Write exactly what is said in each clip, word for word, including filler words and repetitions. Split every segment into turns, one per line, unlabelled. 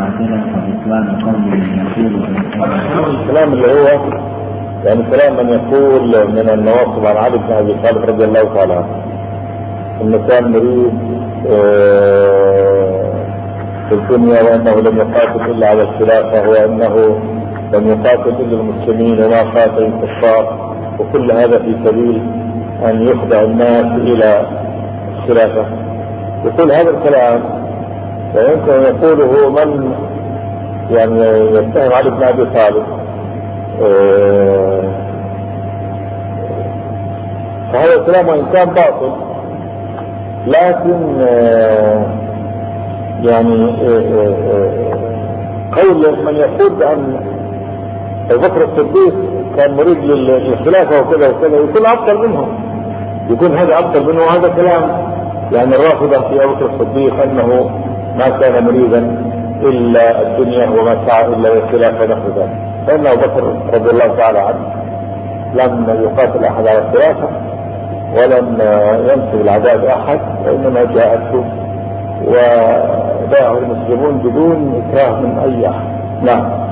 عاجلا فبطلان قول من يقول
الكلام اللي هو يعني كلام من يقول من النواصب عن علي بن ابي طالب رضي الله تعالى عنه انه كان مريض في الدنيا وانه لم يقاتل الا على الخلافه وانه لم يقاتل الا المسلمين وما قاتل الكفار، وكل هذا في سبيل ان يخدع الناس الى الخلافه. وكل هذا الكلام ويمكن ان يقوله من يعني يتهم علي بن ابي طالب فهذا الكلام وان كان باطل، لكن يعني قول من يقول بأن أبو بكر الصديق كان مريد للخلافة وكذا وكذا يكون أفضل منهم، يكون هذا أفضل منه، وهذا كلام يعني الرافضة في أبو بكر الصديق أنه ما كان مريدا إلا الدنيا وما سعى إلا للخلافة نحو ذلك، فإن أبو بكر رضي الله تعالى عنه لم يقاتل أحد على الخلافة ولم ينسب العداء بأحد، وإنما جاءته وباعه المسلمون بدون إكراه من أي أحد. نعم.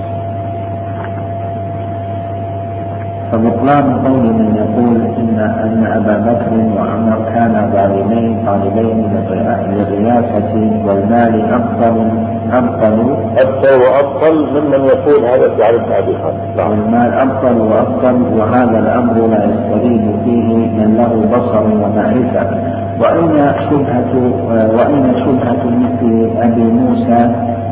فبطلان قول من يقول إن أن أبا بكر وعمر كانا ظالمين طالبين للرياسة والمال أفضل أفضل
أفضل وأفضل ممن يقول هذا في علي بن أبي طالب.
والمال أفضل وأفضل، وهذا الأمر لا يستريد فيه من له بصر ومعرفة. وأين شبهة وأين شبهة مثل أبي موسى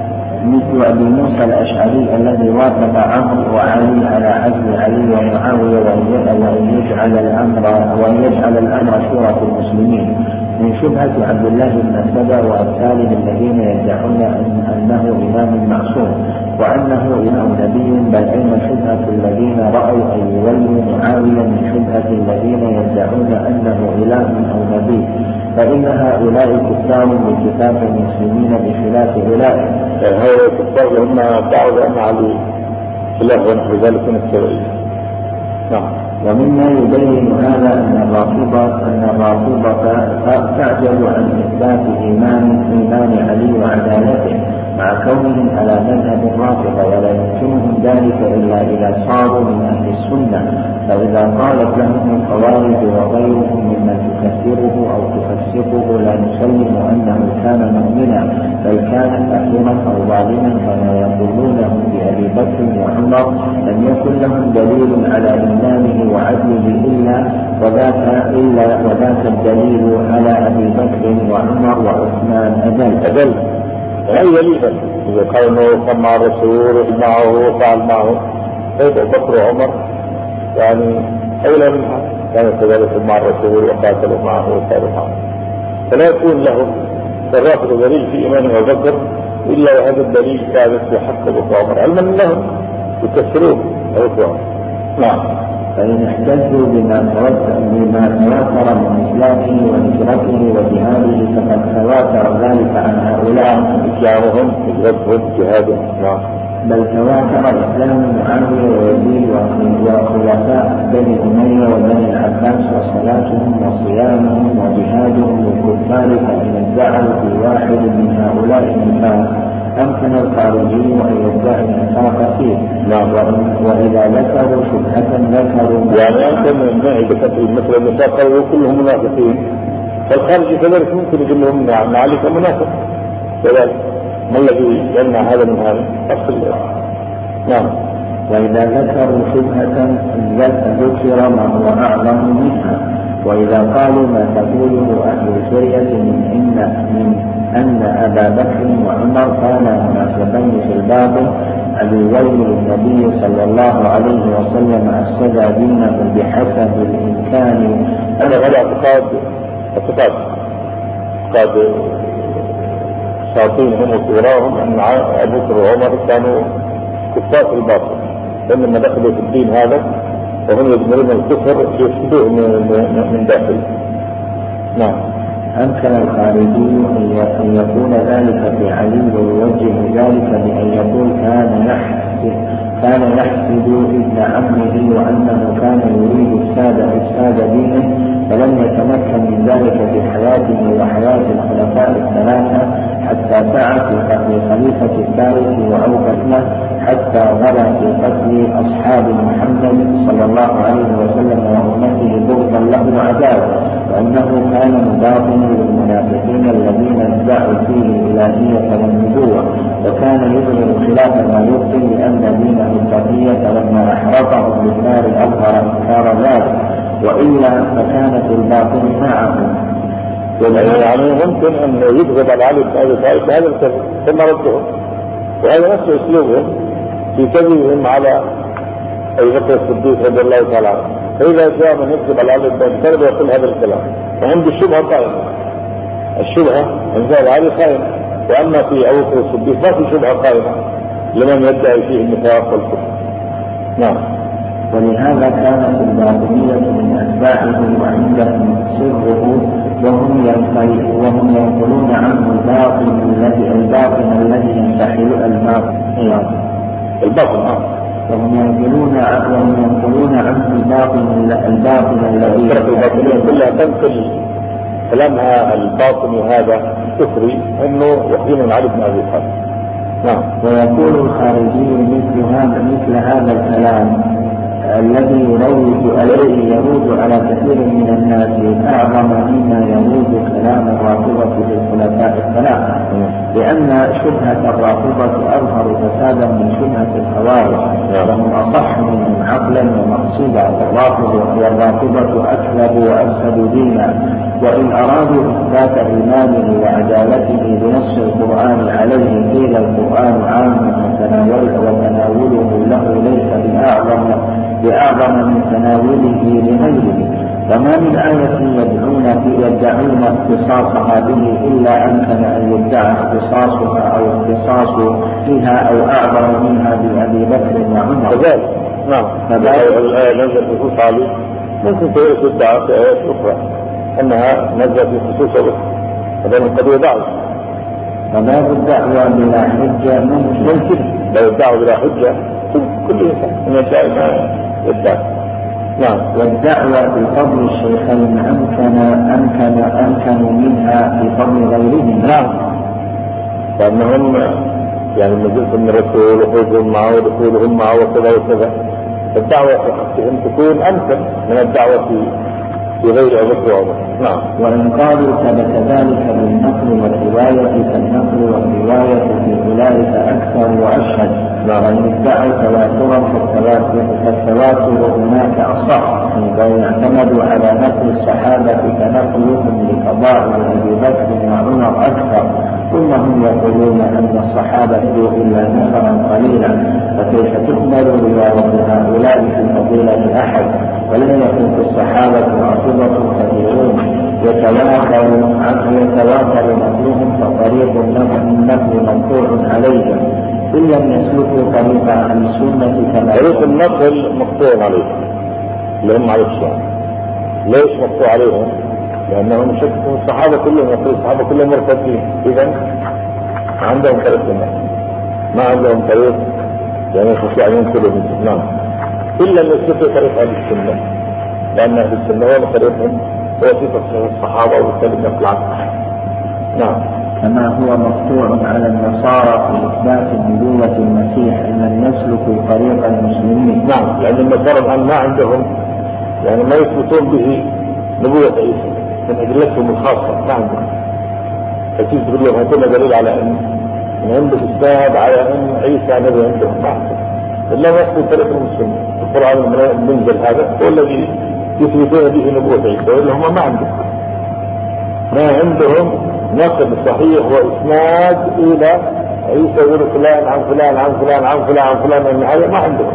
مثل أبي موسى الأشعري الذي وافق عمرو وعلي على عزل علي ومعاوية وأن يجعل الأمر وأن يجعل الأمر شورى المسلمين، من شبهة عبد الله بن سبأ وأمثاله الذين يدعون أنه إمام معصوم وأنه إمام نبي، بل أين شبهة الذين رأوا أن يولوا معاوية من شبهة الذين يدعون أنه إله أو نبي، فإن هؤلاء كفار باتفاق المسلمين بخلاف أولئك.
هؤلاء الكفار هم دعوا أن علي خلاف ونحو ذلك من السبعين. نعم.
ومما يبين هذا أن الرافضة أن الرافضة تعجب عن إثبات إيمان إيمان علي وعدالته مع كونهم على مذهب الرافضة، ولا يمكنهم ذلك إلا إذا صاروا من أهل السنة. فإذا قالت لهم الخوارج وغيرهم ممن تكفره أو تفسقه لا نسلم أنه كان مؤمنا بل كان كافرا أو ظالما كما يقولونهم بأبي بكر وعمر، لم يكن لهم دليل على إيمانه وعدله إلا وذاك إلا وذاك الدليل على أبي بكر وعمر وعثمان أدل
أدل أي دليل إذا قال أنه كان مع الرسول معه وفعل معه، أبو بكر وعمر يعني أولى منها، كان كذلك مع الرسول وقاتلوا معه وصاروا معه، فلا يكون لهم الرافض دليل في إيمان أبو بكر إلا وهذا الدليل ثابت في حق أبو بكر وعمر، علما أنهم يكسرون أبو بكر وعمر. نعم.
فإن احتجوا بما تواتر من إسلامه وهجرته وجهاده فقد تواتر ذلك عن هؤلاء
إسلامهم هجرتهم جهادهم. نعم.
بل تواتر إسلام معاوية ويزيد وخلفاء بني أمية وبني العباس وصلاتهم وصيامهم وجهادهم للكفار، فإن ادعوا في واحد من هؤلاء النفاق أمكن الخارجي أن يدعي النفاق فيه. وإذا ذكروا شبهة ذكروا
يعني أمكن النهي بفتح مثل النفاق وكلهم منافقين، فالخارجي كذلك ممكن يقول لهم نعم عليك منافق كذلك، ما الذي يمنع هذا من هذا؟ أصل. نعم.
وإذا ذكروا شبهة ذكر ما هو أعظم منها. وإذا قالوا ما تقوله أهل القرية من إن من أن أبا بكر وعمر كانا مناسبين في الباطل ليولوا النبي صلى الله عليه وسلم أفسد دينه بحسب الإمكان.
هذا غير اعتقاد اعتقاد اعتقاد شاطين هم وكبراهم أن أبو بكر وعمر كانوا كفار في الباطل، لما دخلوا في الدين هذا وهم يجمعون الكفر يفسدوه من داخل. نعم.
أمكن الخارجي أن يكون ذلك في علي ويوجه ذلك بأن يقول كان يحسد كان يحسد ابن عمه وأنه كان يريد إفساد إفساد دينه، فلم يتمكن من ذلك في حياته وحياة الخلفاء الثلاثة حتى سعى في قتل خليفة الثالث وأوقف له حتى غلا في قتل أصحاب محمد صلى الله عليه وسلم وأمته بغضا له وعداوة، وأنه كان مباطنا للمنافقين الذين ادعوا فيه الإلهية والنبوة، وكان يظهر خلاف ما يبطل لأن دينه التقية لما أحرقه بالنار أظهر إنكار ذلك، وإلا فكانت الباطل معه.
يعني ممكن أن يضغط على علي بن أبي طالب بهذا الكذب ثم ردهم، وهذا نفس أسلوبهم في كذبهم على أبي بكر الصديق رضي الله تعالى عنه. فإذا جاء من يكذب على علي بن أبي طالب يقول هذا الكلام وعنده الشبهة قائمة، الشبهة عند علي قائمة، وأما في أبي بكر الصديق ما في شبهة قائمة لمن يدعي فيه النفاق والكفر. نعم.
ولهذا كانت الباطنية من أتباعه وعندهم سره، وهم وهم ينقلون عنه الباطل الذي الباطل الذي ينتحل الباطل
الباطل
وهم ينقلون وهم ينقلون عنه الباطل الباطل الذي
الباطنية كلها تنقل كلامها الباطن، وهذا كفري انه يقين علي بن ابي طالب.
نعم. ويقول الخارجي مثل هذا مثل هذا الكلام الذي يروج عليه يروج على كثير من الناس أعظم مما يروج كلام الرافضة في الخلفاء الثلاثة، لأن شبهة الرافضة أظهر فسادا من شبهة الخوارج، وهم أصح منهم عقلا ومقصودا، والرافضة أكذب وأفسد دينا، وإن أرادوا إثبات إيمانه وعدالته بنص القرآن عليه قيل القرآن عام وتناوله له ليس بأعظم بأعظم من تناوله لغيره، وما من آية يدعون في يدعون اختصاصها به إلا أمكن أن يدعى اختصاصها أو اختصاص فيها أو أعظم منها بأبي بكر وعمر.
كذلك. نعم. فبعد الآية نزلت في خصوص علي ممكن تدعى في آيات أخرى أنها نزلت في خصوص أخرى، هذا من قضية دعوة.
فباب الدعوة بلا حجة ممكن
ممكن لو الدعوة بلا حجة كل إنسان من يشاء ما يدعى. نعم.
والدعوة بفضل الشيخين أمكن أمكن أمكن منها بفضل غيرهم.
نعم. فأنهم يعني نزلت من الرسول وخذهم معه ودخولهم معه وكذا وكذا، الدعوة في حقهم تكون أمكن من الدعوة في في غير أبي بكر. نعم.
وإن قالوا ثبت ذلك بالنقل والرواية فالنقل والرواية في أولئك أكثر وأشهد. وإن ادعوا تواترا فالتواتر هناك أصح، وإن اعتمدوا على نقل الصحابة فنقلهم لقضاء أبي بكر وعمر أكثر، ثم هم يقولون أن الصحابة إلا نفرا قليلا، فكيف تقبل رواية هؤلاء في فضيلة أحد؟ ولم يكن في الصحابة عصبة كثيرون يتواتر يتواتر نقلهم فطريق النقل مقطوع عليهم، إن لم يسلكوا طريق عن السنة كما
طريق النقل مقطوع عليهم اللي هم على الشام. ليش مقطوع عليهم؟ لأنهم شكوا الصحابة كلهم يقول الصحابة كلهم مرتدين، إذا ما عندهم طريق النقل، ما عندهم طريق يعني يستطيع أن ينقلوا من الإسلام إلا أن يسلكوا طريق أهل السنة، لأن أهل السنة هو طريقهم هو في تصحيح الصحابة وبالتالي النقل عنهم. نعم.
كما هو مقطوع على النصارى في إثبات نبوة المسيح إن لم يسلكوا طريق المسلمين.
نعم، لأن النصارى الآن ما عندهم يعني ما يثبتون به نبوة عيسى من أدلتهم الخاصة، ما عندهم. فكيف تقول لهم هكذا دليل على أن عنده إثبات على أن عيسى نبي عندهم؟ ما عندهم إلا ما يثبت طريق المسلمين. القرآن المنزل هذا هو الذي يثبتون به نبوة عيسى، وإلا هم ما عندهم ما عندهم نقل صحيح وإسناد إلى عيسى يقول فلان عن فلان عن فلان عن فلان عن فلان عن هذا ما عندهم.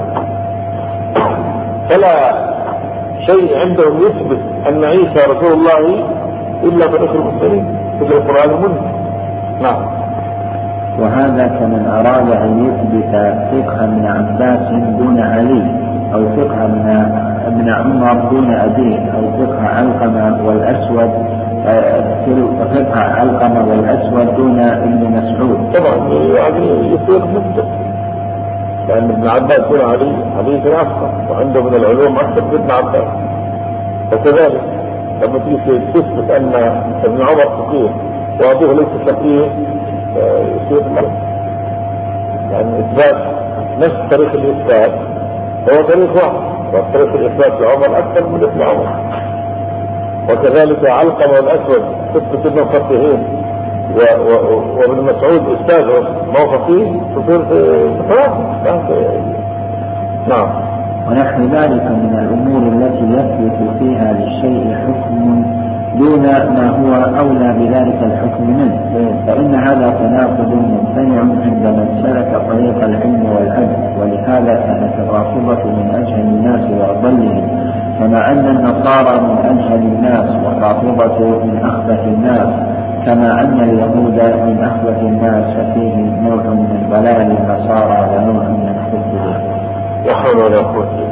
فلا شيء عندهم يثبت أن عيسى رسول الله إلا طريق المسلمين في القرآن المنزل. نعم.
وهذا كمن أراد أن يثبت فقه ابن عباس دون علي، أو فقه ابن عمر دون أبيه، أو فقه علقمة والأسود فقه علقمة والأسود دون ابن مسعود.
طبعا يعني يصير مبدأ، لأن ابن عباس دون علي علي كان أكثر وعنده من العلوم أكثر من ابن عباس. وكذلك لما تيجي تثبت أن ابن عمر فقيه وأبوه ليس فقيه يصير مرض. يعني إثبات نفس طريق الإثبات هو طريق واحد، وطريق الإثبات لعمر أكثر من ابن عمر. وكذلك علقمة والأسود ستة ابن فقيهين وابن مسعود أستاذه ما فقيه تصير خلاص. نعم.
ونحو ذلك من الأمور التي يثبت فيها للشيء حكم دون ما هو أولى بذلك الحكم منه، فإن هذا تناقض ممتنع عند من سلك طريق العلم والعدل. ولهذا كانت الرافضة من أجهل الناس وأضلهم، كما أن النصارى من أجهل الناس والرافضة من أخبث الناس، كما أن اليهود من أخبث الناس، ففيه نوع من ضلال النصارى ونوع من خبثهم.
لا حول ولا قوة